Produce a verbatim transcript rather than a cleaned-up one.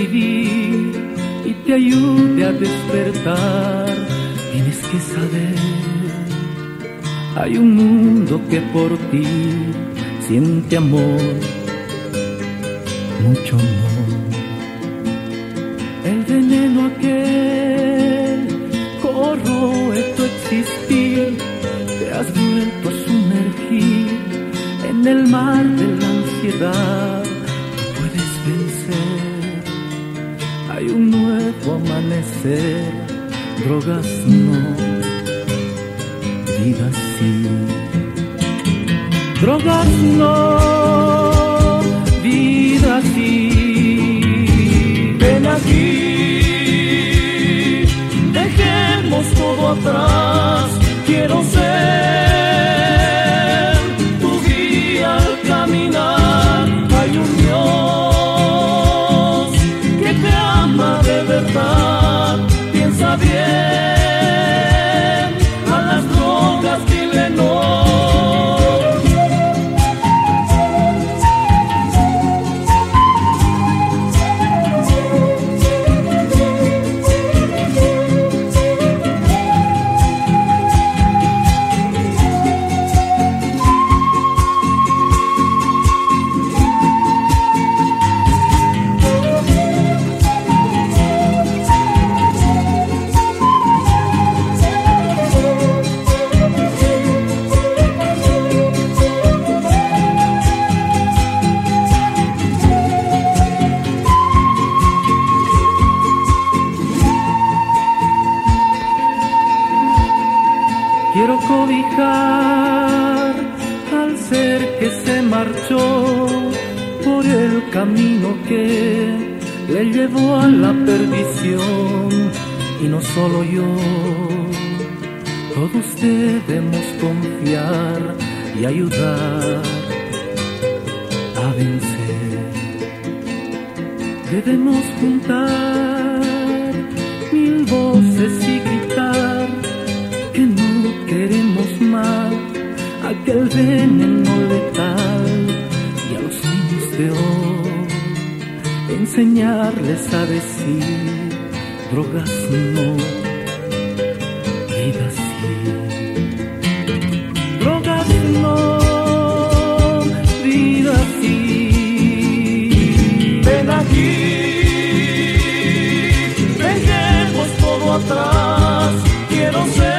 vivir y te ayude a despertar. Tienes que saber, hay un mundo que por ti siente amor, mucho amor. El veneno aquel corroe tu existir, te has vuelto a sumergir en el mar de la ansiedad. Tú puedes vencer, hay un nuevo amanecer. Drogas no, vida sí. Drogas no, vida sí. Ven aquí, dejemos todo atrás. Quiero ser tu guía al caminar. Hay un Dios que te ama de verdad. Piensa bien, a las drogas dile no. Quiero cobijar al ser que se marchó por el camino que le llevó a la perdición. Y no solo yo, todos debemos confiar y ayudar a vencer. Debemos juntar mil voces y gritar que no queremos más aquel veneno letal. Y a los niños de hoy enseñarles a decir drogas no, vida sí. Drogas no, vida sí. Ven aquí, dejemos todo atrás. Quiero ser